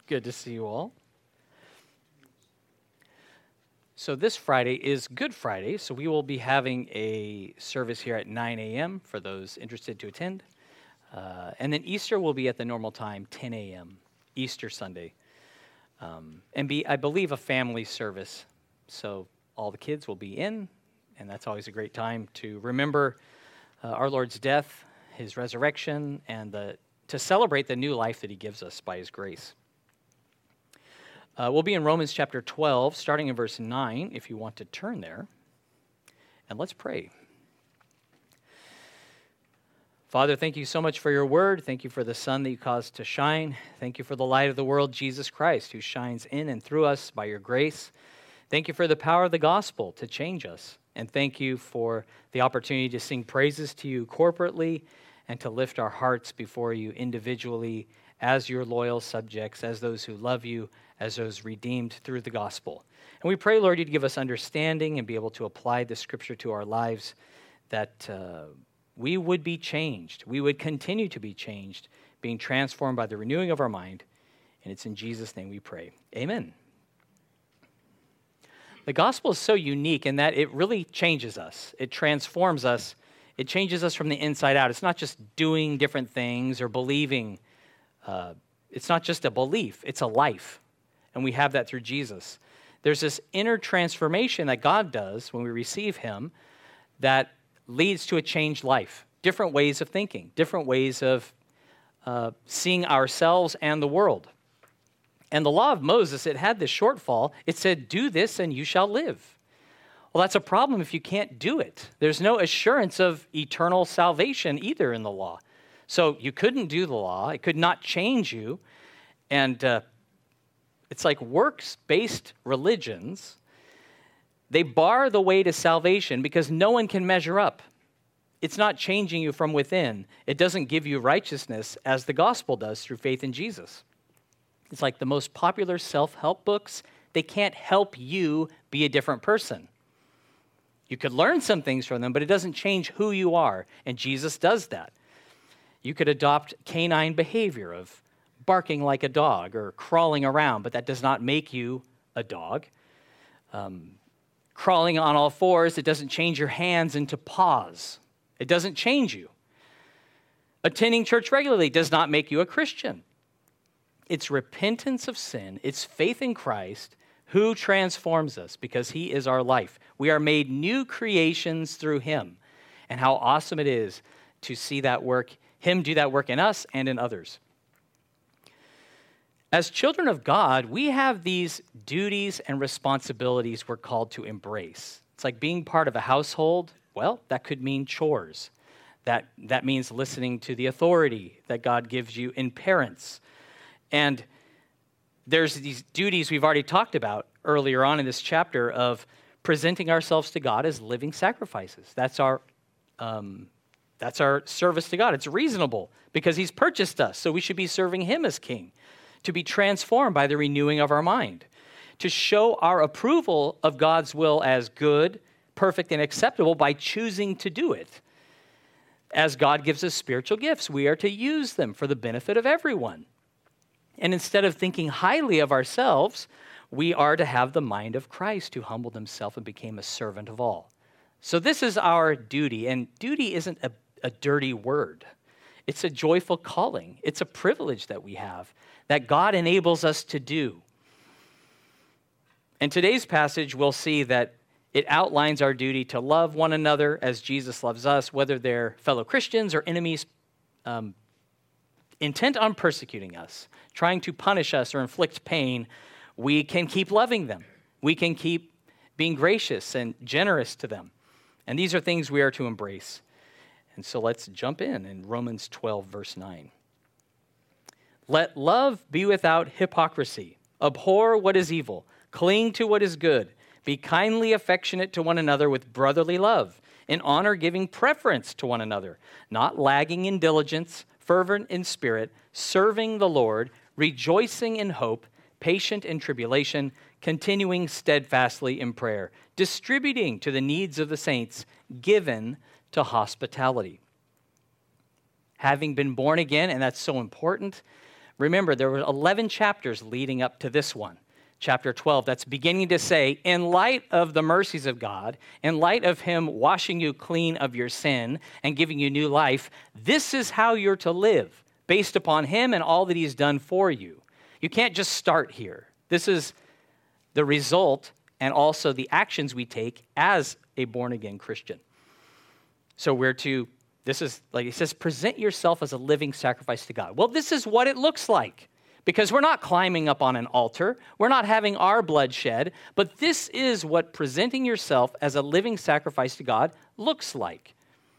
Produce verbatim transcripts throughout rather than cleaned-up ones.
Good to see you all. So this Friday is Good Friday, so we will be having a service here at nine a.m. for those interested to attend. Uh, and then Easter will be at the normal time, ten a.m., Easter Sunday. Um, and be, I believe, a family service. So all the kids will be in, and that's always a great time to remember uh, our Lord's death, his resurrection, and the, to celebrate the new life that he gives us by his grace. Uh, we'll be in Romans chapter twelve, starting in verse nine, if you want to turn there. And let's pray. Father, thank you so much for your word. Thank you for the sun that you caused to shine. Thank you for the light of the world, Jesus Christ, who shines in and through us by your grace. Thank you for the power of the gospel to change us. And thank you for the opportunity to sing praises to you corporately and to lift our hearts before you individually as your loyal subjects, as those who love you, as those redeemed through the gospel. And we pray, Lord, you'd give us understanding and be able to apply the scripture to our lives, that uh, we would be changed. We would continue to be changed, being transformed by the renewing of our mind. And it's in Jesus' name we pray. Amen. The gospel is so unique in that it really changes us. It transforms us. It changes us from the inside out. It's not just doing different things or believing. Uh, it's not just a belief. It's a life. And we have that through Jesus. There's this inner transformation that God does when we receive him that leads to a changed life, different ways of thinking, different ways of uh, seeing ourselves and the world. And the law of Moses, it had this shortfall. It said, do this and you shall live. Well, that's a problem if you can't do it. There's no assurance of eternal salvation either in the law. So you couldn't do the law. It could not change you. And uh, it's like works-based religions. They bar the way to salvation because no one can measure up. It's not changing you from within. It doesn't give you righteousness as the gospel does through faith in Jesus. It's like the most popular self-help books. They can't help you be a different person. You could learn some things from them, but it doesn't change who you are, and Jesus does that. You could adopt canine behavior of barking like a dog or crawling around, but that does not make you a dog. Um, crawling on all fours, it doesn't change your hands into paws. It doesn't change you. Attending church regularly does not make you a Christian. It's repentance of sin. It's faith in Christ who transforms us because he is our life. We are made new creations through him. And how awesome it is to see that work, him do that work in us and in others. As children of God, we have these duties and responsibilities we're called to embrace. It's like being part of a household. Well, that could mean chores. That, that means listening to the authority that God gives you in parents. And there's these duties we've already talked about earlier on in this chapter of presenting ourselves to God as living sacrifices. That's our, um, that's our service to God. It's reasonable because he's purchased us, so we should be serving him as king. To be transformed by the renewing of our mind, to show our approval of God's will as good, perfect, and acceptable by choosing to do it. As God gives us spiritual gifts, we are to use them for the benefit of everyone. And instead of thinking highly of ourselves, we are to have the mind of Christ, who humbled himself and became a servant of all. So this is our duty, and duty isn't a, a dirty word. It's a joyful calling. It's a privilege that we have, that God enables us to do. In today's passage, we'll see that it outlines our duty to love one another as Jesus loves us, whether they're fellow Christians or enemies um, intent on persecuting us, trying to punish us or inflict pain. We can keep loving them. We can keep being gracious and generous to them. And these are things we are to embrace. And so let's jump in in Romans twelve, verse nine. Let love be without hypocrisy. Abhor what is evil. Cling to what is good. Be kindly affectionate to one another with brotherly love, in honor giving preference to one another, not lagging in diligence, fervent in spirit, serving the Lord, rejoicing in hope, patient in tribulation, continuing steadfastly in prayer, distributing to the needs of the saints, given to hospitality. Having been born again, and that's so important, Remember, there were eleven chapters leading up to this one, chapter twelve, that's beginning to say, in light of the mercies of God, in light of him washing you clean of your sin and giving you new life, this is how you're to live, based upon him and all that he's done for you. You can't just start here. This is the result and also the actions we take as a born-again Christian. So we're to, this is, like he says, present yourself as a living sacrifice to God. Well, this is what it looks like, because we're not climbing up on an altar. We're not having our blood shed, but this is what presenting yourself as a living sacrifice to God looks like.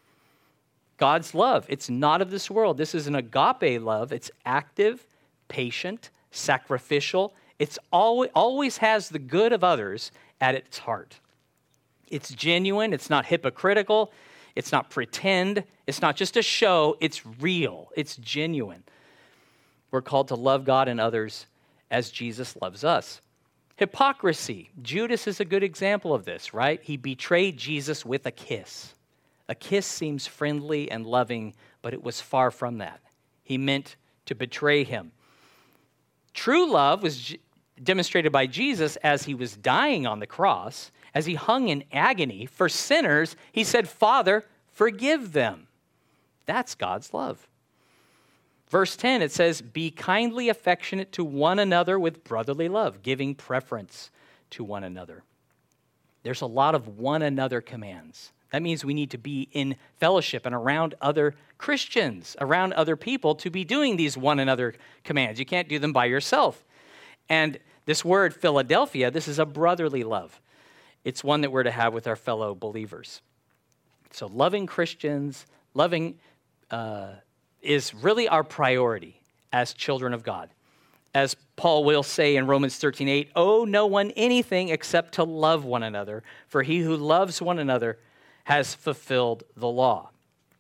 God's love, it's not of this world. This is an agape love. It's active, patient, sacrificial. It's always, always has the good of others at its heart. It's genuine. It's not hypocritical. It's not pretend. It's not just a show. It's real. It's genuine. We're called to love God and others as Jesus loves us. Hypocrisy. Judas is a good example of this, right? He betrayed Jesus with a kiss. A kiss seems friendly and loving, but it was far from that. He meant to betray him. True love was demonstrated by Jesus as he was dying on the cross, as he hung in agony for sinners. He said, Father, forgive them. That's God's love. Verse ten, it says, be kindly affectionate to one another with brotherly love, giving preference to one another. There's a lot of one another commands. That means we need to be in fellowship and around other Christians, around other people, to be doing these one another commands. You can't do them by yourself. And this word, Philadelphia, this is a brotherly love. It's one that we're to have with our fellow believers. So loving Christians, loving uh, is really our priority as children of God. As Paul will say in Romans thirteen eight, owe no one anything except to love one another, for he who loves one another has fulfilled the law.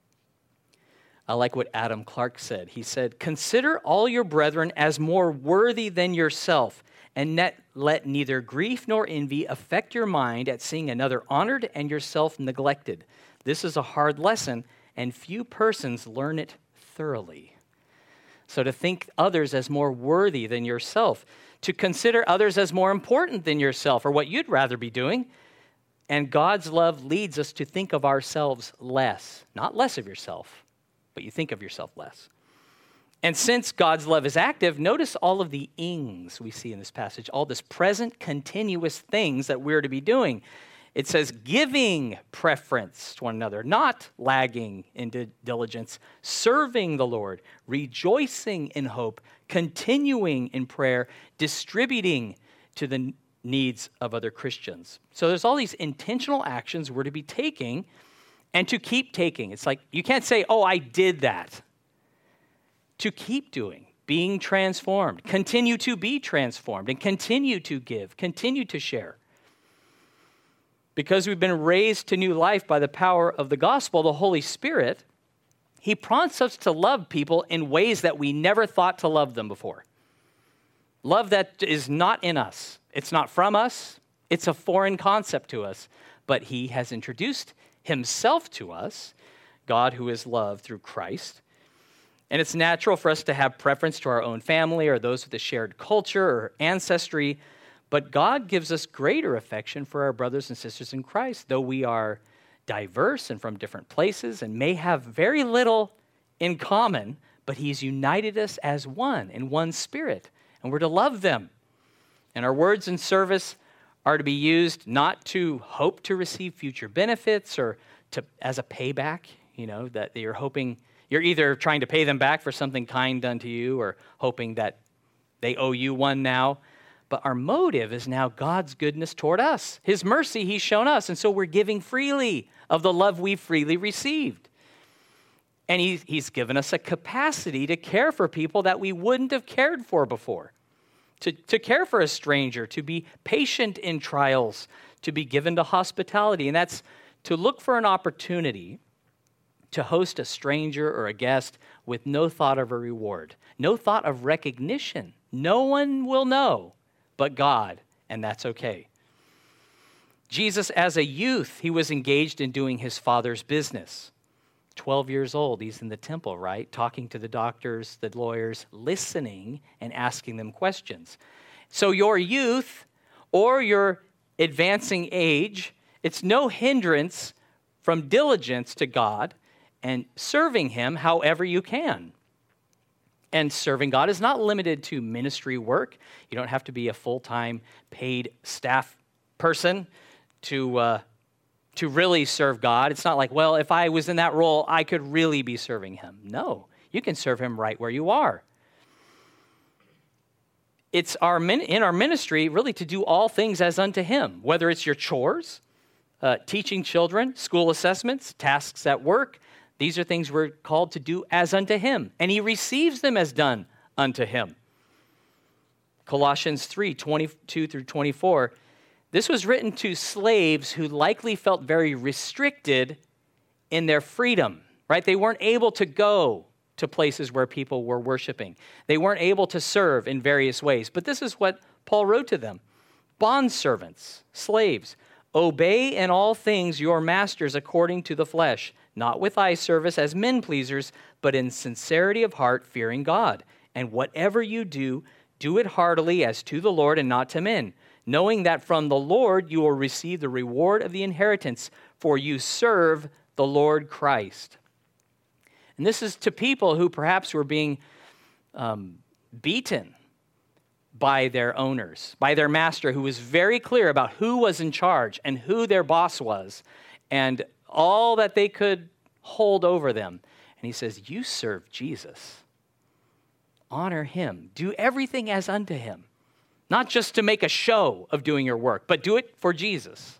I like what Adam Clark said. He said, consider all your brethren as more worthy than yourself, and net, let neither grief nor envy affect your mind at seeing another honored and yourself neglected. This is a hard lesson, and few persons learn it thoroughly. So to think others as more worthy than yourself, to consider others as more important than yourself or what you'd rather be doing. And God's love leads us to think of ourselves less, not less of yourself, but you think of yourself less. And since God's love is active, notice all of the ings we see in this passage, all this present continuous things that we're to be doing. It says giving preference to one another, not lagging in diligence, serving the Lord, rejoicing in hope, continuing in prayer, distributing to the needs of other Christians. So there's all these intentional actions we're to be taking and to keep taking. It's like you can't say, oh, I did that. To keep doing, being transformed, continue to be transformed, and continue to give, continue to share. Because we've been raised to new life by the power of the gospel, the Holy Spirit, he prompts us to love people in ways that we never thought to love them before. Love that is not in us. It's not from us. It's a foreign concept to us. But he has introduced himself to us, God who is love through Christ. And it's natural for us to have preference to our own family or those with a shared culture or ancestry. But God gives us greater affection for our brothers and sisters in Christ, though we are diverse and from different places and may have very little in common, but he's united us as one in one spirit, and we're to love them. And our words in service are to be used not to hope to receive future benefits or to as a payback, you know, that you're hoping, you're either trying to pay them back for something kind done to you or hoping that they owe you one now. But our motive is now God's goodness toward us, his mercy he's shown us. And so we're giving freely of the love we freely received. And he, he's given us a capacity to care for people that we wouldn't have cared for before. To, to care for a stranger, to be patient in trials, to be given to hospitality. And that's to look for an opportunity to host a stranger or a guest with no thought of a reward, no thought of recognition. No one will know but God, and that's okay. Jesus, as a youth, he was engaged in doing his Father's business. twelve years old. He's in the temple, right? Talking to the doctors, the lawyers, listening and asking them questions. So your youth or your advancing age, it's no hindrance from diligence to God and serving him however you can. And serving God is not limited to ministry work. You don't have to be a full-time paid staff person to uh, to really serve God. It's not like, well, if I was in that role, I could really be serving him. No, you can serve him right where you are. It's our in our ministry really to do all things as unto him, whether it's your chores, uh, teaching children, school assessments, tasks at work. These are things we're called to do as unto him, and he receives them as done unto him. Colossians three, twenty-two through twenty-four, this was written to slaves who likely felt very restricted in their freedom, right? They weren't able to go to places where people were worshiping. They weren't able to serve in various ways, but this is what Paul wrote to them. Bondservants, slaves, obey in all things your masters according to the flesh, not with eye service as men pleasers, but in sincerity of heart, fearing God. And whatever you do, do it heartily as to the Lord and not to men, knowing that from the Lord you will receive the reward of the inheritance, for you serve the Lord Christ. And this is to people who perhaps were being um, beaten by their owners, by their master, who was very clear about who was in charge and who their boss was, and all that they could hold over them. And he says, you serve Jesus. Honor him. Do everything as unto him. Not just to make a show of doing your work, but do it for Jesus.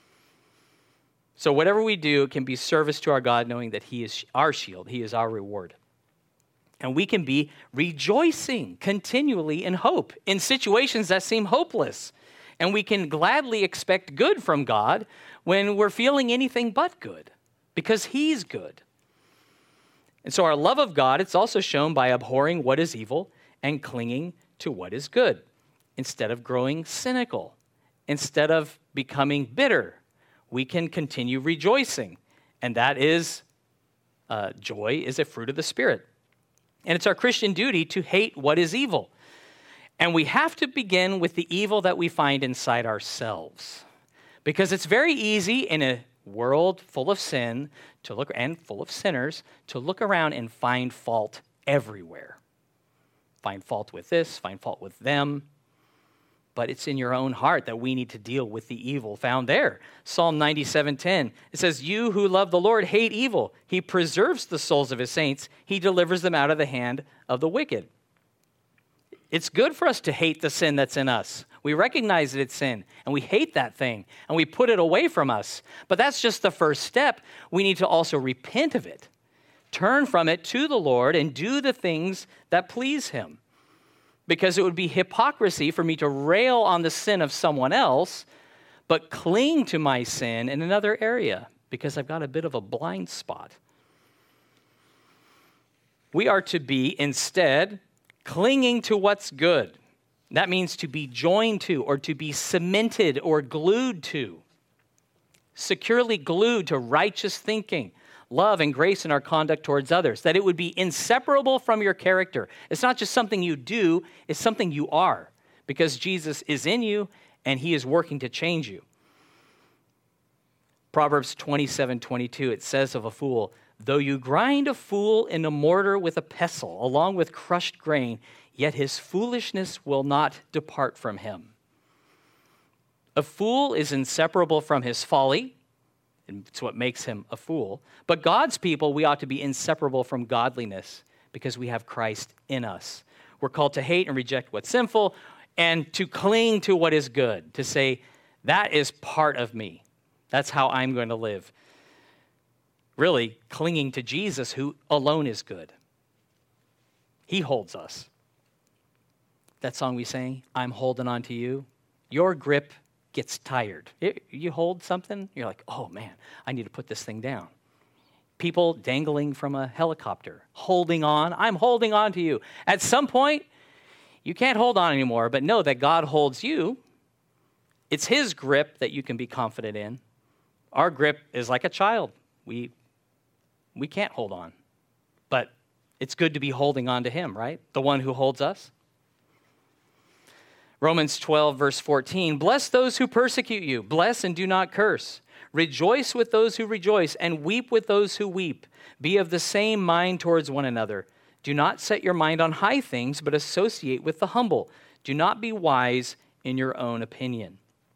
So whatever we do can be service to our God, knowing that he is our shield. He is our reward. And we can be rejoicing continually in hope in situations that seem hopeless. And we can gladly expect good from God when we're feeling anything but good, because he's good. And so our love of God, it's also shown by abhorring what is evil and clinging to what is good, instead of growing cynical, instead of becoming bitter. We can continue rejoicing, and that is, uh, joy is a fruit of the Spirit. And it's our Christian duty to hate what is evil. And we have to begin with the evil that we find inside ourselves. Because it's very easy in a world full of sin to look, and full of sinners, to look around and find fault everywhere. Find fault with this, find fault with them. But it's in your own heart that we need to deal with the evil found there. Psalm ninety-seven ten, it says, you who love the Lord hate evil. He preserves the souls of his saints. He delivers them out of the hand of the wicked. It's good for us to hate the sin that's in us. We recognize that it's sin, and we hate that thing, and we put it away from us. But that's just the first step. We need to also repent of it, turn from it to the Lord, and do the things that please him. Because it would be hypocrisy for me to rail on the sin of someone else, but cling to my sin in another area, because I've got a bit of a blind spot. We are to be, instead, clinging to what's good. That means to be joined to, or to be cemented or glued to. Securely glued to righteous thinking, love and grace in our conduct towards others, that it would be inseparable from your character. It's not just something you do, it's something you are, because Jesus is in you and he is working to change you. Proverbs twenty-seven twenty-two, it says of a fool, though you grind a fool in a mortar with a pestle, along with crushed grain, yet his foolishness will not depart from him. A fool is inseparable from his folly. It's what makes him a fool. But God's people, we ought to be inseparable from godliness because we have Christ in us. We're called to hate and reject what's sinful and to cling to what is good, to say, that is part of me. That's how I'm going to live. Really, clinging to Jesus, who alone is good. He holds us. That song we sang, I'm holding on to you. Your grip gets tired. It, you hold something, you're like, oh man, I need to put this thing down. People dangling from a helicopter, holding on. I'm holding on to you. At some point, you can't hold on anymore, but know that God holds you. It's his grip that you can be confident in. Our grip is like a child. We We can't hold on. But it's good to be holding on to him, right? The one who holds us. Romans twelve, verse fourteen, bless those who persecute you. Bless and do not curse. Rejoice with those who rejoice and weep with those who weep. Be of the same mind towards one another. Do not set your mind on high things, but associate with the humble. Do not be wise in your own opinion.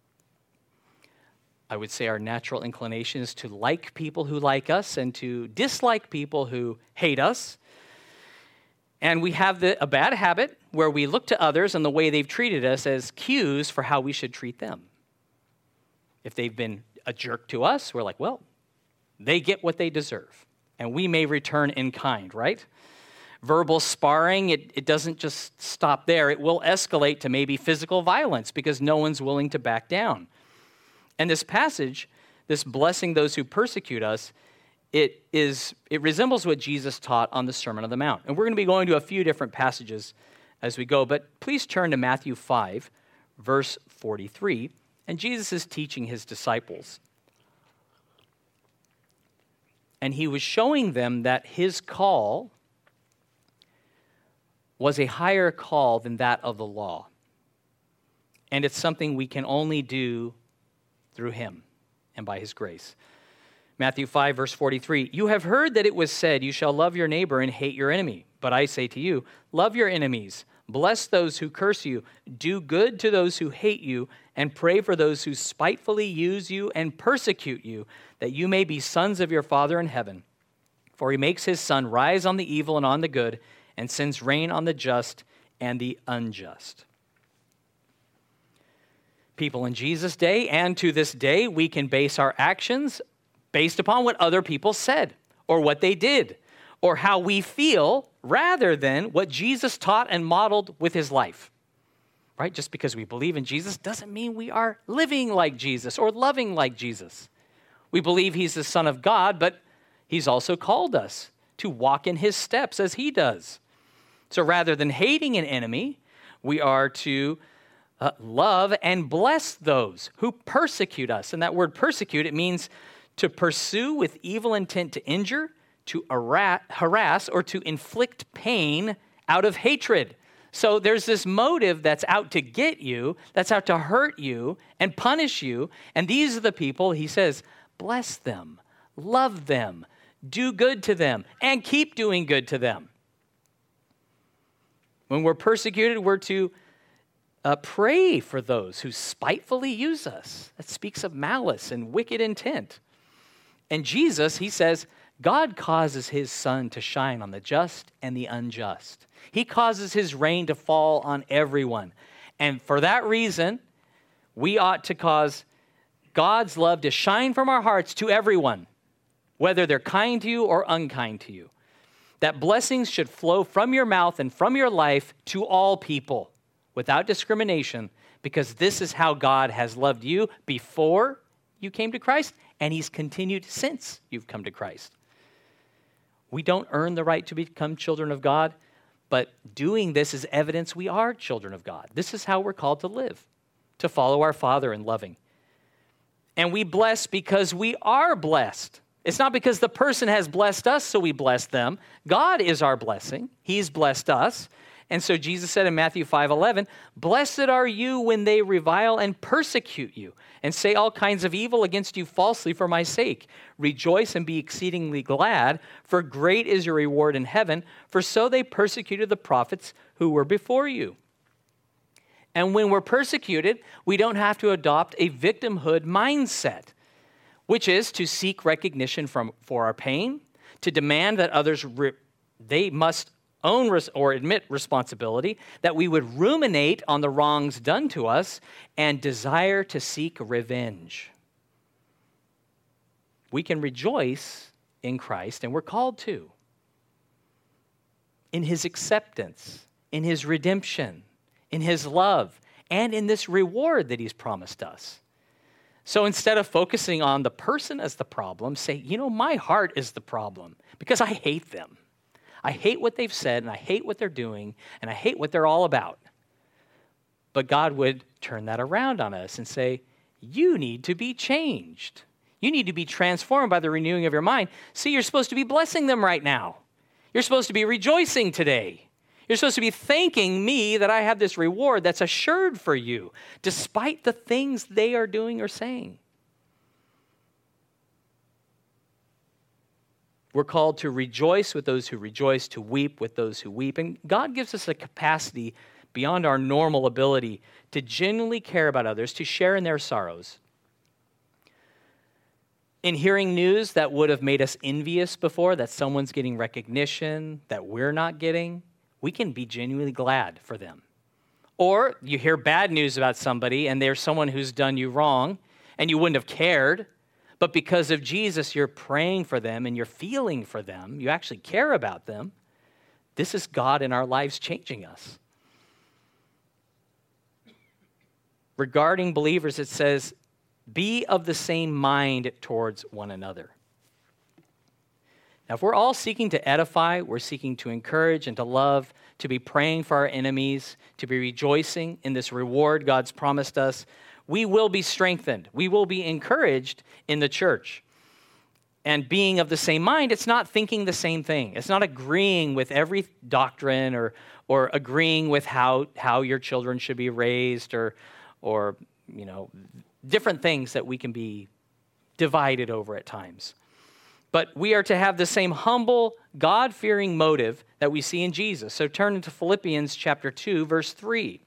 I would say our natural inclination is to like people who like us and to dislike people who hate us. And we have the, a bad habit where we look to others and the way they've treated us as cues for how we should treat them. If they've been a jerk to us, we're like, well, they get what they deserve. And we may return in kind, right? Verbal sparring, it, it doesn't just stop there. It will escalate to maybe physical violence because no one's willing to back down. And this passage, this blessing those who persecute us, it is it resembles what Jesus taught on the Sermon on the Mount. And we're going to be going to a few different passages as we go, but please turn to Matthew five, verse forty-three, and Jesus is teaching his disciples. And he was showing them that his call was a higher call than that of the law. And it's something we can only do through him and by his grace. Matthew five, verse forty-three, you have heard that it was said, you shall love your neighbor and hate your enemy. But I say to you, love your enemies, bless those who curse you, do good to those who hate you, and pray for those who spitefully use you and persecute you, that you may be sons of your Father in heaven. For he makes his sun rise on the evil and on the good, and sends rain on the just and the unjust. People in Jesus' day and to this day, we can base our actions based upon what other people said or what they did or how we feel rather than what Jesus taught and modeled with his life. Right? Just because we believe in Jesus doesn't mean we are living like Jesus or loving like Jesus. We believe he's the Son of God, but he's also called us to walk in his steps as he does. So rather than hating an enemy, we are to uh, love and bless those who persecute us. And that word persecute, it means to pursue with evil intent to injure, to harass, or to inflict pain out of hatred. So there's this motive that's out to get you, that's out to hurt you and punish you. And these are the people, he says, bless them, love them, do good to them, and keep doing good to them. When we're persecuted, we're to uh, pray for those who spitefully use us. That speaks of malice and wicked intent. And Jesus, he says, God causes his sun to shine on the just and the unjust. He causes his rain to fall on everyone. And for that reason, we ought to cause God's love to shine from our hearts to everyone, whether they're kind to you or unkind to you. That blessings should flow from your mouth and from your life to all people without discrimination, because this is how God has loved you before you came to Christ, and he's continued since you've come to Christ. We don't earn the right to become children of God, but doing this is evidence we are children of God. This is how we're called to live, to follow our Father in loving. And we bless because we are blessed. It's not because the person has blessed us, so we bless them. God is our blessing. He's blessed us. And so Jesus said in Matthew five eleven, blessed are you when they revile and persecute you and say all kinds of evil against you falsely for my sake. Rejoice and be exceedingly glad, for great is your reward in heaven, for so they persecuted the prophets who were before you. And when we're persecuted, we don't have to adopt a victimhood mindset, which is to seek recognition from, for our pain, to demand that others, re- they must own res- or admit responsibility, that we would ruminate on the wrongs done to us, and desire to seek revenge. We can rejoice in Christ, and we're called to, in his acceptance, in his redemption, in his love, and in this reward that he's promised us. So instead of focusing on the person as the problem, say, you know, my heart is the problem because I hate them. I hate what they've said, and I hate what they're doing, and I hate what they're all about. But God would turn that around on us and say, you need to be changed. You need to be transformed by the renewing of your mind. See, you're supposed to be blessing them right now. You're supposed to be rejoicing today. You're supposed to be thanking me that I have this reward that's assured for you, despite the things they are doing or saying. We're called to rejoice with those who rejoice, to weep with those who weep. And God gives us a capacity beyond our normal ability to genuinely care about others, to share in their sorrows. In hearing news that would have made us envious before, that someone's getting recognition that we're not getting, we can be genuinely glad for them. Or you hear bad news about somebody and there's someone who's done you wrong and you wouldn't have cared, but because of Jesus, you're praying for them and you're feeling for them. You actually care about them. This is God in our lives changing us. Regarding believers, it says, be of the same mind towards one another. Now, if we're all seeking to edify, we're seeking to encourage and to love, to be praying for our enemies, to be rejoicing in this reward God's promised us, we will be strengthened. We will be encouraged in the church. And being of the same mind, it's not thinking the same thing. It's not agreeing with every doctrine or or agreeing with how, how your children should be raised or, or, you know, different things that we can be divided over at times. But we are to have the same humble, God-fearing motive that we see in Jesus. So turn into Philippians chapter two, verse three.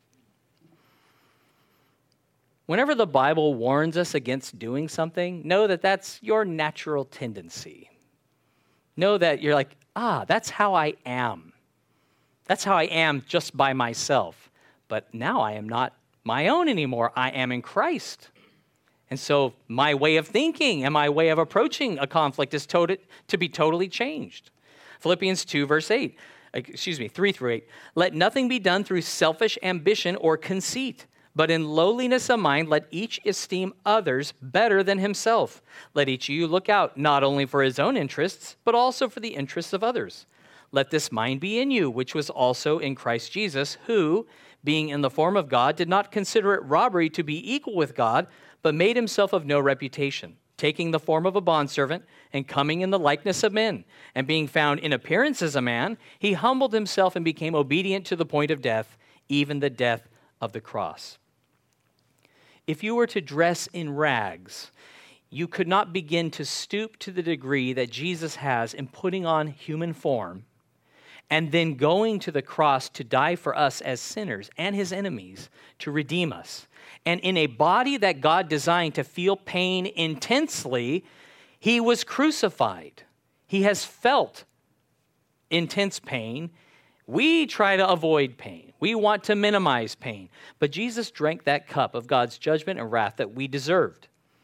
Whenever the Bible warns us against doing something, know that that's your natural tendency. Know that you're like, ah, that's how I am. That's how I am just by myself. But now I am not my own anymore. I am in Christ. And so my way of thinking and my way of approaching a conflict is to, to be totally changed. Philippians two, verse eight, excuse me, three through eight. Let nothing be done through selfish ambition or conceit, but in lowliness of mind, let each esteem others better than himself. Let each of you look out not only for his own interests, but also for the interests of others. Let this mind be in you, which was also in Christ Jesus, who, being in the form of God, did not consider it robbery to be equal with God, but made himself of no reputation, taking the form of a bondservant and coming in the likeness of men. And being found in appearance as a man, he humbled himself and became obedient to the point of death, even the death of the cross. If you were to dress in rags, you could not begin to stoop to the degree that Jesus has in putting on human form and then going to the cross to die for us as sinners and his enemies to redeem us. And in a body that God designed to feel pain intensely, he was crucified. He has felt intense pain. We try to avoid pain. We want to minimize pain. But Jesus drank that cup of God's judgment and wrath that we deserved.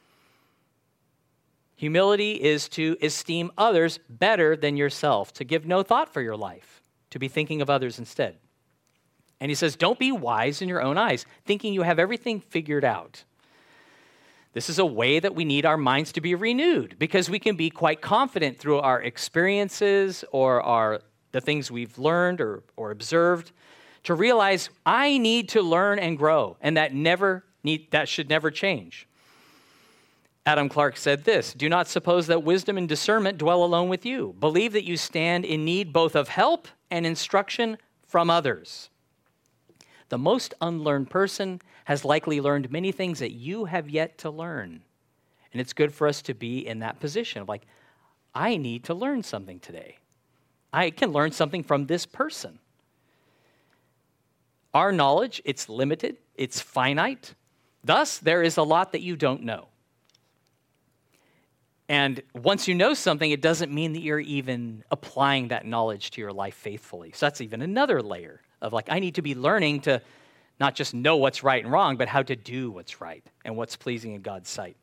Humility is to esteem others better than yourself, to give no thought for your life, to be thinking of others instead. And he says, don't be wise in your own eyes, thinking you have everything figured out. This is a way that we need our minds to be renewed, because we can be quite confident through our experiences or our the things we've learned or, or observed, to realize I need to learn and grow, and that never need, that should never change. Adam Clarke said this, do not suppose that wisdom and discernment dwell alone with you. Believe that you stand in need both of help and instruction from others. The most unlearned person has likely learned many things that you have yet to learn. And it's good for us to be in that position of like, I need to learn something today. I can learn something from this person. Our knowledge, it's limited, it's finite. Thus, there is a lot that you don't know. And once you know something, it doesn't mean that you're even applying that knowledge to your life faithfully. So that's even another layer of like, I need to be learning to not just know what's right and wrong, but how to do what's right and what's pleasing in God's sight.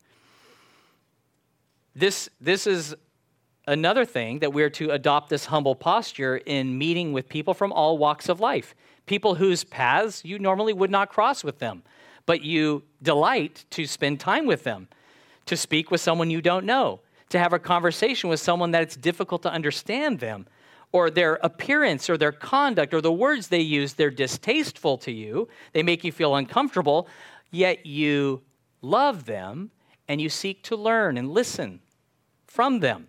This, this is another thing that we're to adopt this humble posture in meeting with people from all walks of life, people whose paths you normally would not cross with them, but you delight to spend time with them, to speak with someone you don't know, to have a conversation with someone that it's difficult to understand them, or their appearance or their conduct or the words they use, they're distasteful to you, they make you feel uncomfortable, yet you love them and you seek to learn and listen from them.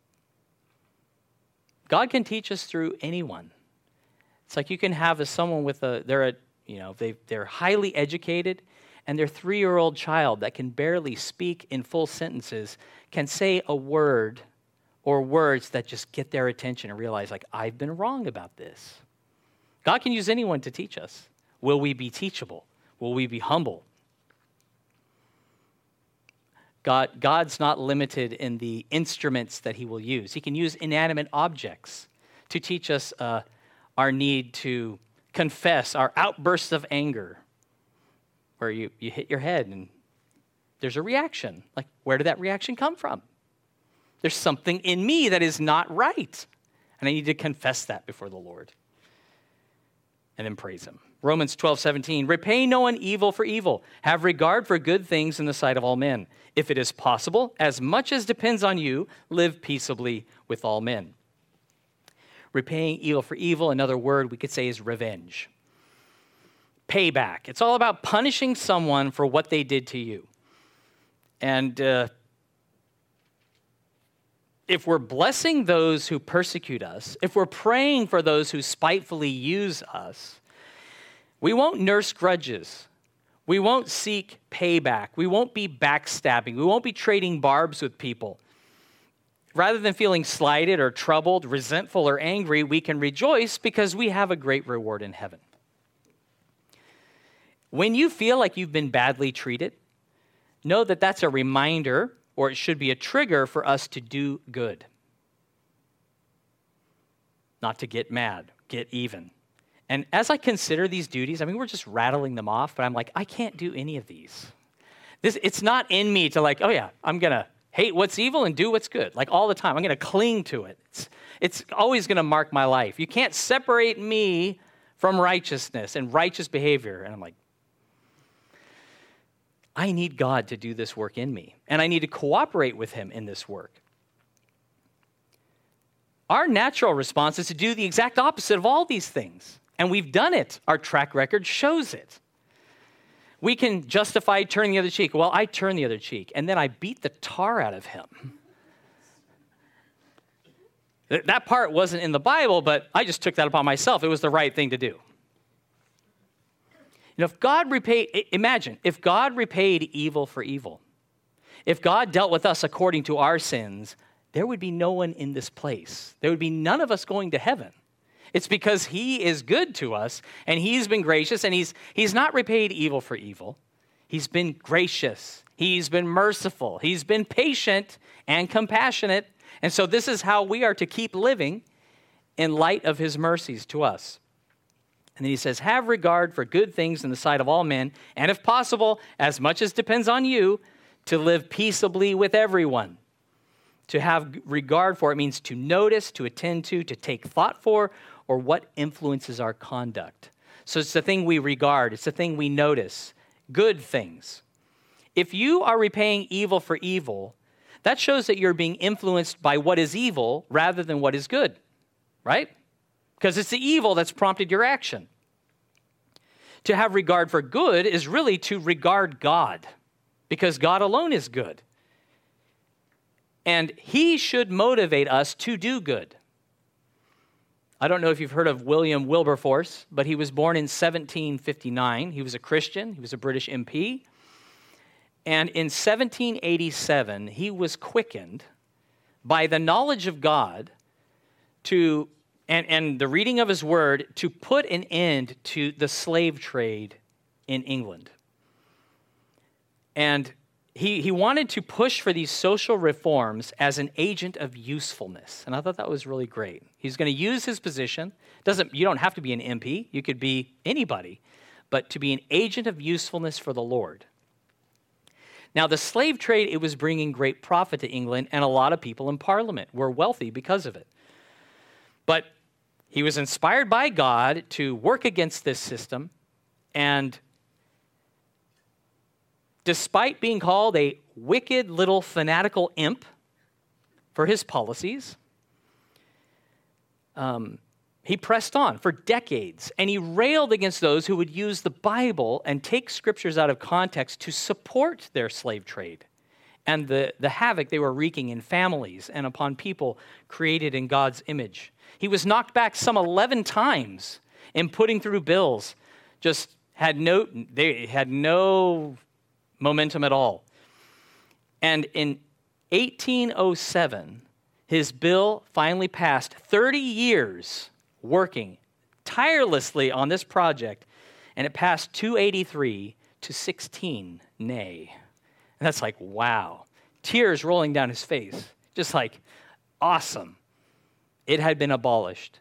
God can teach us through anyone. It's like you can have a, someone with a, they're a, you know, they they're highly educated, and their three-year-old child that can barely speak in full sentences can say a word or words that just get their attention and realize, like, I've been wrong about this. God can use anyone to teach us. Will we be teachable? Will we be humble? God, God's not limited in the instruments that he will use. He can use inanimate objects to teach us uh, our need to confess our outbursts of anger, where you, you hit your head and there's a reaction. Like, where did that reaction come from? There's something in me that is not right, and I need to confess that before the Lord and then praise him. Romans twelve seventeen, repay no one evil for evil. Have regard for good things in the sight of all men. If it is possible, as much as depends on you, live peaceably with all men. Repaying evil for evil, another word we could say is revenge. Payback. It's all about punishing someone for what they did to you. And uh, if we're blessing those who persecute us, if we're praying for those who spitefully use us, we won't nurse grudges. We won't seek payback. We won't be backstabbing. We won't be trading barbs with people. Rather than feeling slighted or troubled, resentful or angry, we can rejoice because we have a great reward in heaven. When you feel like you've been badly treated, know that that's a reminder, or it should be a trigger for us to do good. Not to get mad, get even. And as I consider these duties, I mean, we're just rattling them off, but I'm like, I can't do any of these. This, it's not in me to like, oh yeah, I'm going to hate what's evil and do what's good. Like all the time, I'm going to cling to it. It's, it's always going to mark my life. You can't separate me from righteousness and righteous behavior. And I'm like, I need God to do this work in me, and I need to cooperate with him in this work. Our natural response is to do the exact opposite of all these things, and we've done it. Our track record shows it. We can justify turning the other cheek. Well, I turn the other cheek, and then I beat the tar out of him. That part wasn't in the Bible, but I just took that upon myself. It was the right thing to do. You know, if God repaid, imagine, if God repaid evil for evil, if God dealt with us according to our sins, there would be no one in this place. There would be none of us going to heaven. It's because he is good to us, and he's been gracious, and he's, he's not repaid evil for evil. He's been gracious. He's been merciful. He's been patient and compassionate. And so this is how we are to keep living in light of his mercies to us. And then he says, have regard for good things in the sight of all men, and if possible, as much as depends on you, to live peaceably with everyone. To have regard for, it means to notice, to attend to, to take thought for, or what influences our conduct. So it's the thing we regard, it's the thing we notice, good things. If you are repaying evil for evil, that shows that you're being influenced by what is evil rather than what is good, right? Because it's the evil that's prompted your action. To have regard for good is really to regard God, because God alone is good. And he should motivate us to do good. I don't know if you've heard of William Wilberforce, but he was born in seventeen fifty-nine. He was a Christian. He was a British M P. And in seventeen eighty-seven, he was quickened by the knowledge of God to And, and the reading of his word to put an end to the slave trade in England. And he, he wanted to push for these social reforms as an agent of usefulness. And I thought that was really great. He's going to use his position. Doesn't, you don't have to be an M P. You could be anybody. But to be an agent of usefulness for the Lord. Now, the slave trade, it was bringing great profit to England, and a lot of people in Parliament were wealthy because of it. But he was inspired by God to work against this system, and despite being called a wicked little fanatical imp for his policies, um, he pressed on for decades, and he railed against those who would use the Bible and take scriptures out of context to support their slave trade and the, the havoc they were wreaking in families and upon people created in God's image. He was knocked back some eleven times in putting through bills, just had no, they had no momentum at all. And in eighteen oh seven, his bill finally passed. thirty years working tirelessly on this project, and it passed two eighty-three to sixteen nay. And that's like, wow. Tears rolling down his face. Just like, awesome. It had been abolished.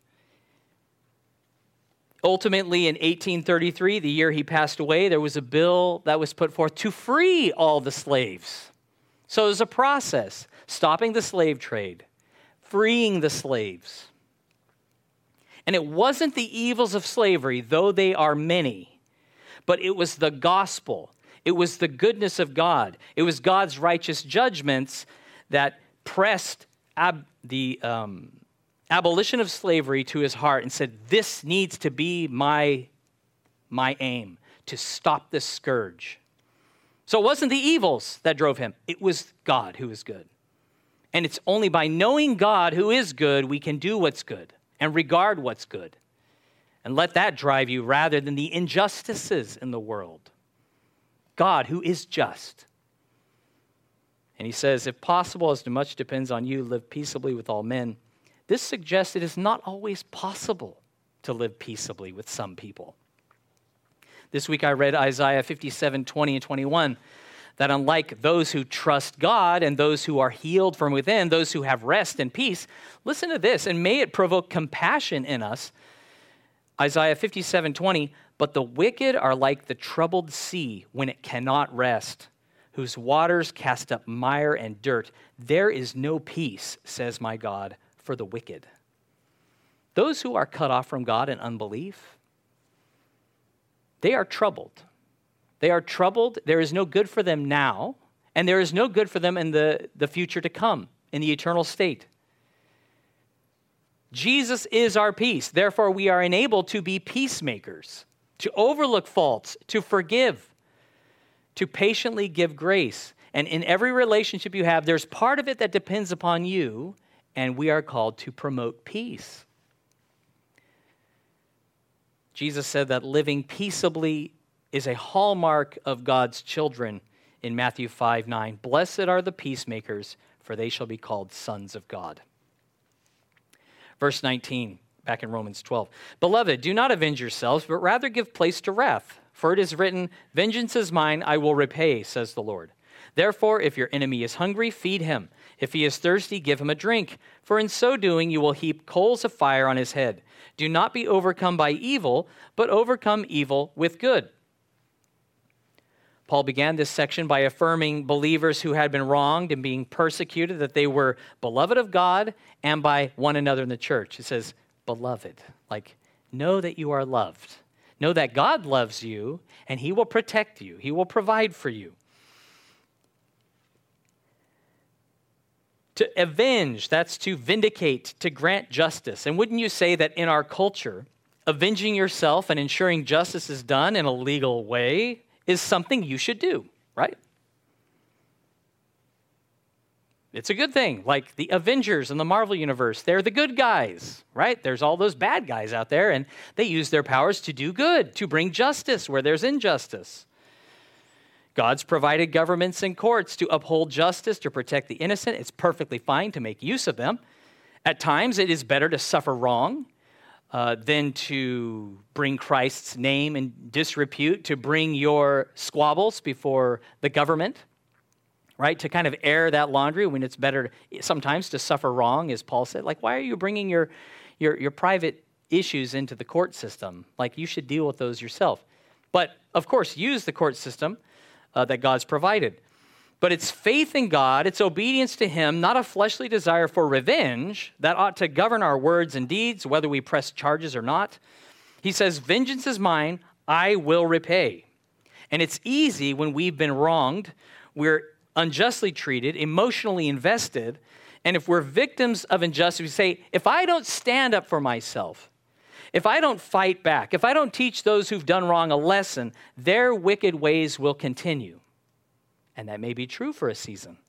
Ultimately, in eighteen thirty-three, the year he passed away, there was a bill that was put forth to free all the slaves. So it was a process, stopping the slave trade, freeing the slaves. And it wasn't the evils of slavery, though they are many, but it was the gospel. It was the goodness of God. It was God's righteous judgments that pressed ab- the um, abolition of slavery to his heart and said, this needs to be my, my aim, to stop this scourge. So it wasn't the evils that drove him. It was God who is good. And it's only by knowing God who is good we can do what's good and regard what's good. And let that drive you rather than the injustices in the world. God who is just. And he says, if possible, as much depends on you, live peaceably with all men. This suggests it is not always possible to live peaceably with some people. This week I read Isaiah fifty-seven, twenty and twenty-one, that unlike those who trust God and those who are healed from within, those who have rest and peace, listen to this, and may it provoke compassion in us. Isaiah fifty-seven, twenty, but the wicked are like the troubled sea when it cannot rest, whose waters cast up mire and dirt. There is no peace, says my God, for the wicked. Those who are cut off from God in unbelief, they are troubled. They are troubled. There is no good for them now, and there is no good for them in the, the future to come, in the eternal state. Jesus is our peace. Therefore, we are enabled to be peacemakers, to overlook faults, to forgive, to patiently give grace. And in every relationship you have, there's part of it that depends upon you, and we are called to promote peace. Jesus said that living peaceably is a hallmark of God's children in Matthew five, nine. Blessed are the peacemakers, for they shall be called sons of God. Verse nineteen, back in Romans twelve. Beloved, do not avenge yourselves, but rather give place to wrath. For it is written, vengeance is mine, I will repay, says the Lord. Therefore, if your enemy is hungry, feed him. If he is thirsty, give him a drink. For in so doing, you will heap coals of fire on his head. Do not be overcome by evil, but overcome evil with good. Paul began this section by affirming believers who had been wronged and being persecuted, that they were beloved of God and by one another in the church. It says, beloved, like, know that you are loved. Know that God loves you, and he will protect you. He will provide for you. To avenge, that's to vindicate, to grant justice. And wouldn't you say that in our culture, avenging yourself and ensuring justice is done in a legal way is something you should do, right? It's a good thing. Like the Avengers in the Marvel Universe, they're the good guys, right? There's all those bad guys out there, and they use their powers to do good, to bring justice where there's injustice. God's provided governments and courts to uphold justice, to protect the innocent. It's perfectly fine to make use of them. At times, it is better to suffer wrong uh, than to bring Christ's name in disrepute, to bring your squabbles before the government, right? To kind of air that laundry when it's better sometimes to suffer wrong, as Paul said. Like, why are you bringing your, your, your private issues into the court system? Like, you should deal with those yourself. But, of course, use the court system Uh, that God's provided. But it's faith in God, it's obedience to him, not a fleshly desire for revenge that ought to govern our words and deeds, whether we press charges or not. He says, vengeance is mine, I will repay. And it's easy when we've been wronged, we're unjustly treated, emotionally invested, and if we're victims of injustice, we say, if I don't stand up for myself, if I don't fight back, if I don't teach those who've done wrong a lesson, their wicked ways will continue. And that may be true for a season.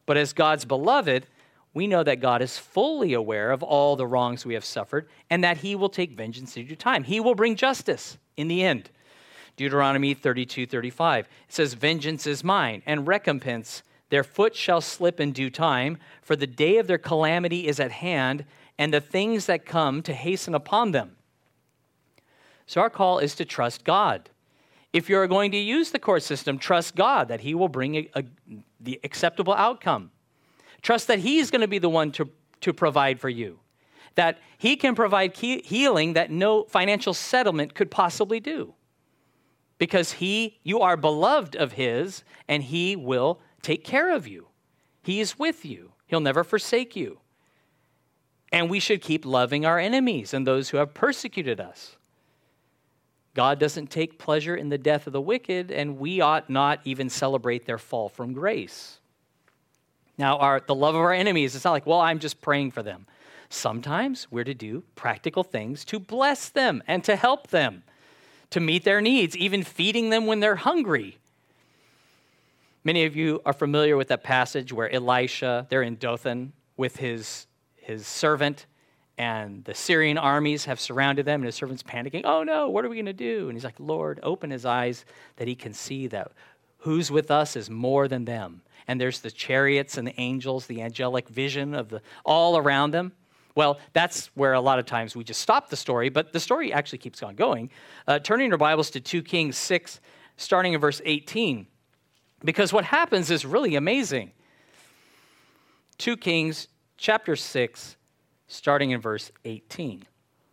But as God's beloved, we know that God is fully aware of all the wrongs we have suffered and that he will take vengeance in due time. He will bring justice in the end. Deuteronomy thirty-two thirty-five, it says, vengeance is mine and recompense. Their foot shall slip in due time, for the day of their calamity is at hand, and the things that come to hasten upon them. So our call is to trust God. If you're going to use the court system, trust God that he will bring a, a, the acceptable outcome. Trust that he's going to be the one to, to provide for you, that he can provide he- healing that no financial settlement could possibly do, because he, you are beloved of his, and he will take care of you. He is with you. He'll never forsake you. And we should keep loving our enemies and those who have persecuted us. God doesn't take pleasure in the death of the wicked, and we ought not even celebrate their fall from grace. Now, our, the love of our enemies, it's not like, well, I'm just praying for them. Sometimes we're to do practical things to bless them and to help them, to meet their needs, even feeding them when they're hungry. Many of you are familiar with that passage where Elisha, they're in Dothan with his, his servant, and the Syrian armies have surrounded them, and his servant's panicking. Oh no, what are we going to do? And he's like, Lord, open his eyes that he can see that who's with us is more than them. And there's the chariots and the angels, the angelic vision of the all around them. Well, that's where a lot of times we just stop the story, but the story actually keeps on going. Uh, turning your Bibles to Second Kings six, starting in verse eighteen, because what happens is really amazing. Second Kings chapter six, starting in verse eighteen.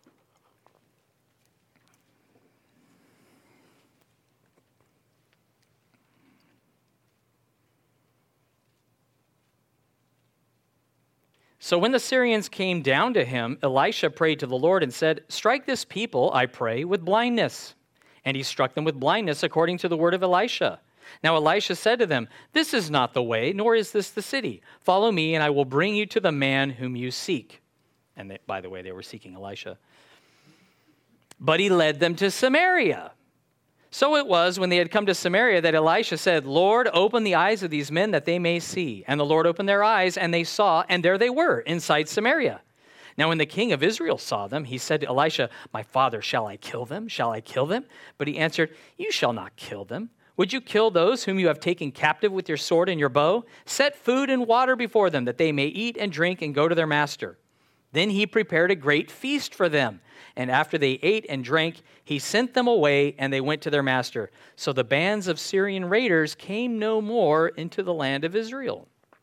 So when the Syrians came down to him, Elisha prayed to the Lord and said, strike this people, I pray, with blindness. And he struck them with blindness according to the word of Elisha. Now Elisha said to them, this is not the way, nor is this the city. Follow me, and I will bring you to the man whom you seek. And they, by the way, they were seeking Elisha. But he led them to Samaria. So it was when they had come to Samaria that Elisha said, Lord, open the eyes of these men that they may see. And the Lord opened their eyes, and they saw, and there they were inside Samaria. Now when the king of Israel saw them, he said to Elisha, my father, shall I kill them? Shall I kill them? But he answered, you shall not kill them. Would you kill those whom you have taken captive with your sword and your bow? Set food and water before them, that they may eat and drink and go to their master. Then he prepared a great feast for them. And after they ate and drank, he sent them away, and they went to their master. So the bands of Syrian raiders came no more into the land of Israel.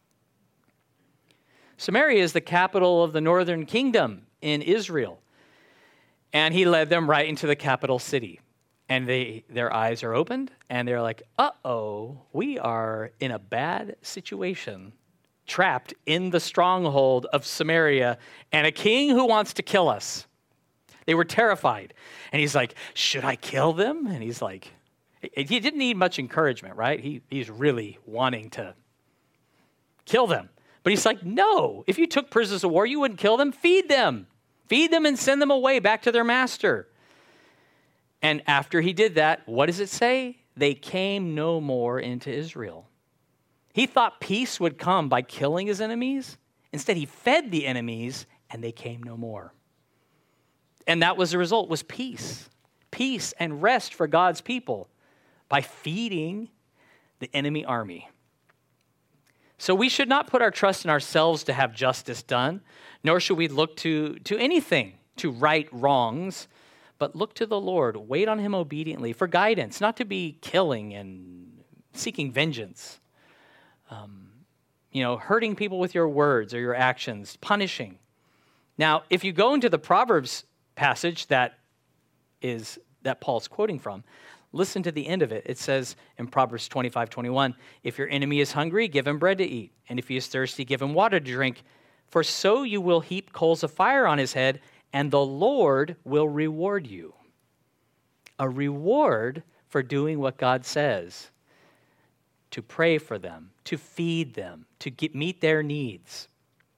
Samaria is the capital of the northern kingdom in Israel. And he led them right into the capital city. And they, their eyes are opened, and they're like, uh-oh, we are in a bad situation, trapped in the stronghold of Samaria, and a king who wants to kill us. They were terrified. And he's like, should I kill them? And he's like, he didn't need much encouragement, right? He, he's really wanting to kill them. But he's like, no, if you took prisoners of war, you wouldn't kill them. Feed them. Feed them and send them away back to their master. And after he did that, what does it say? They came no more into Israel. He thought peace would come by killing his enemies. Instead, he fed the enemies, and they came no more. And that was the result, was peace. Peace and rest for God's people by feeding the enemy army. So we should not put our trust in ourselves to have justice done, nor should we look to, to anything to right wrongs, but look to the Lord, wait on him obediently for guidance, not to be killing and seeking vengeance, um, you know, hurting people with your words or your actions, punishing. Now, if you go into the Proverbs passage that is that Paul's quoting from, listen to the end of it. It says in Proverbs twenty-five twenty-one, if your enemy is hungry, give him bread to eat, and if he is thirsty, give him water to drink, for so you will heap coals of fire on his head, and the Lord will reward you. A reward for doing what God says, to pray for them, to feed them, to get, meet their needs.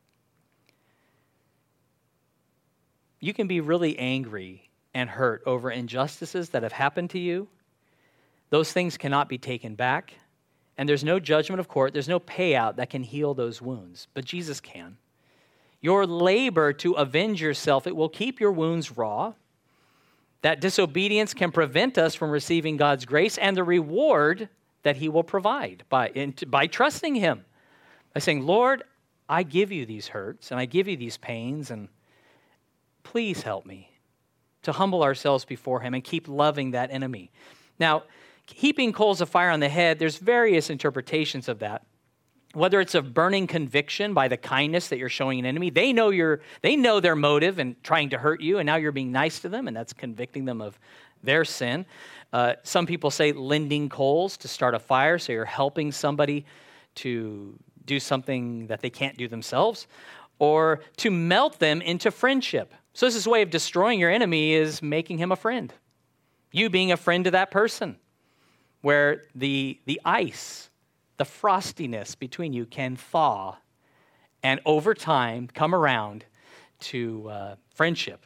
You can be really angry and hurt over injustices that have happened to you. Those things cannot be taken back. and there's no judgment of court, there's no payout that can heal those wounds, but Jesus can. Your labor to avenge yourself, it will keep your wounds raw. That disobedience can prevent us from receiving God's grace and the reward that he will provide by, in, by trusting him. By saying, Lord, I give you these hurts and I give you these pains, and please help me to humble ourselves before him and keep loving that enemy. Now, heaping coals of fire on the head, there's various interpretations of that. Whether it's a burning conviction by the kindness that you're showing an enemy, they know your, they know their motive in trying to hurt you, and now you're being nice to them, and that's convicting them of their sin. Uh, some people say lending coals to start a fire, so you're helping somebody to do something that they can't do themselves, or to melt them into friendship. So this is a way of destroying your enemy, is making him a friend. You being a friend to that person, where the, the ice, the frostiness between you can thaw and over time come around to uh, friendship.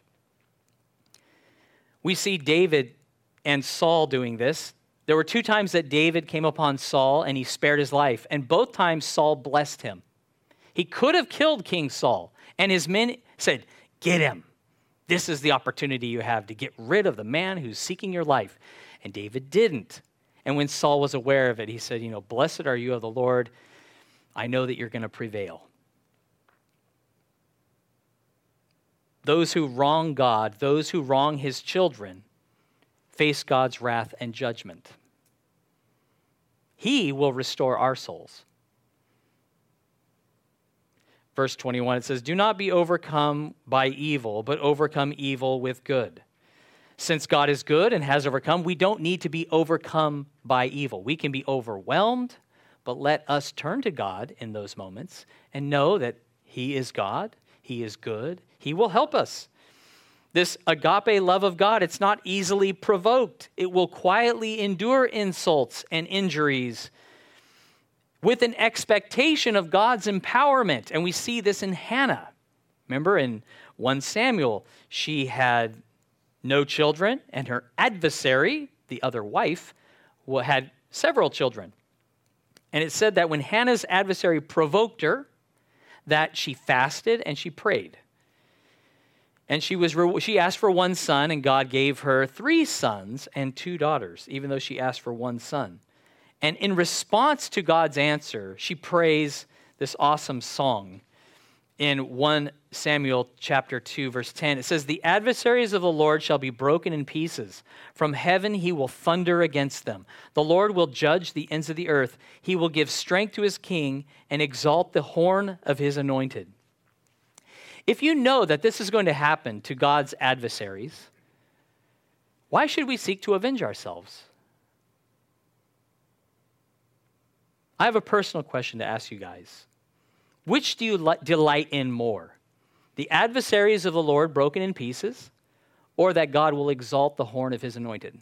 We see David and Saul doing this. There were two times that David came upon Saul and he spared his life, and both times Saul blessed him. He could have killed King Saul, and his men said, get him. This is the opportunity you have to get rid of the man who's seeking your life. And David didn't. And when Saul was aware of it, he said, you know, blessed are you of the Lord. I know that you're going to prevail. Those who wrong God, those who wrong his children, face God's wrath and judgment. He will restore our souls. Verse twenty-one, it says, do not be overcome by evil, but overcome evil with good. Since God is good and has overcome, we don't need to be overcome by evil. We can be overwhelmed, but let us turn to God in those moments and know that he is God, he is good, he will help us. This agape love of God, it's not easily provoked. It will quietly endure insults and injuries with an expectation of God's empowerment. And we see this in Hannah. Remember in First Samuel, she had no children, and her adversary, the other wife, had several children. And it said that when Hannah's adversary provoked her, that she fasted and she prayed. And she was she asked for one son, and God gave her three sons and two daughters, even though she asked for one son. And in response to God's answer, she prays this awesome song. In First Samuel chapter two, verse ten, it says, the adversaries of the Lord shall be broken in pieces. From heaven he will thunder against them. The Lord will judge the ends of the earth. He will give strength to his king and exalt the horn of his anointed. If you know that this is going to happen to God's adversaries, why should we seek to avenge ourselves? I have a personal question to ask you guys. Which do you li- delight in more? The adversaries of the Lord broken in pieces, or that God will exalt the horn of his anointed?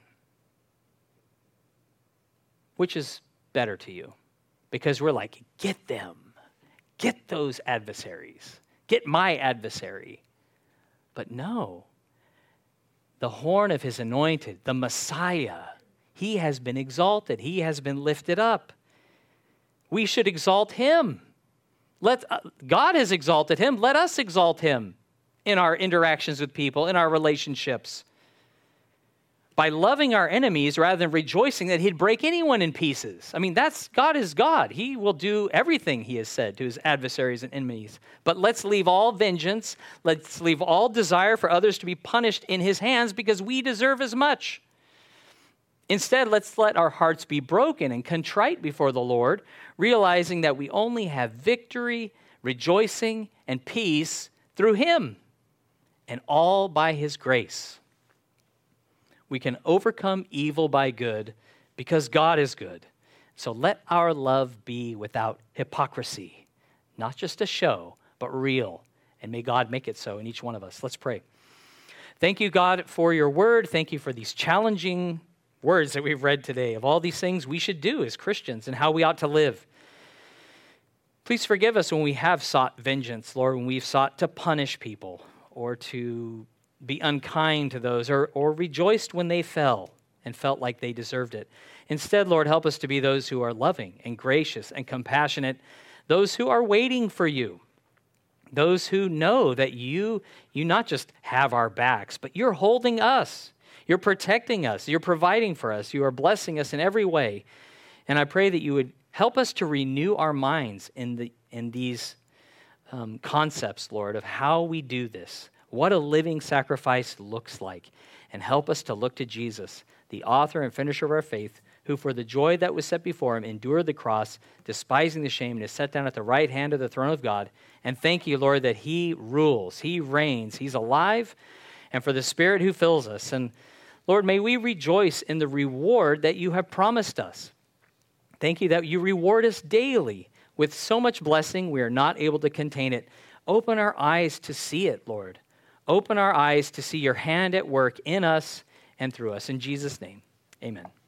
Which is better to you? Because we're like, get them. Get those adversaries. Get my adversary. But no. The horn of his anointed, the Messiah, he has been exalted. He has been lifted up. We should exalt him. Let, uh, God has exalted him. Let us exalt him in our interactions with people, in our relationships. By loving our enemies rather than rejoicing that he'd break anyone in pieces. I mean, that's God is God. He will do everything he has said to his adversaries and enemies. But let's leave all vengeance. Let's leave all desire for others to be punished in his hands because we deserve as much. Instead, let's let our hearts be broken and contrite before the Lord, realizing that we only have victory, rejoicing, and peace through him, and all by his grace. We can overcome evil by good because God is good. So let our love be without hypocrisy, not just a show, but real. And may God make it so in each one of us. Let's pray. Thank you, God, for your word. Thank you for these challenging words that we've read today of all these things we should do as Christians and how we ought to live. Please forgive us when we have sought vengeance, Lord, when we've sought to punish people or to be unkind to those or, or rejoiced when they fell. and felt like they deserved it. Instead, Lord, help us to be those who are loving and gracious and compassionate, those who are waiting for you, those who know that you, you not just have our backs, but you're holding us. You're protecting us. You're providing for us. You are blessing us in every way. And I pray that you would help us to renew our minds in the in these um, concepts, Lord, of how we do this, what a living sacrifice looks like, and help us to look to Jesus, the author and finisher of our faith, who for the joy that was set before him endured the cross, despising the shame, and is set down at the right hand of the throne of God. And thank you, Lord, that he rules, he reigns, he's alive, and for the Spirit who fills us. And Lord, may we rejoice in the reward that you have promised us. Thank you that you reward us daily with so much blessing we are not able to contain it. Open our eyes to see it, Lord. Open our eyes to see your hand at work in us and through us. In Jesus' name, amen.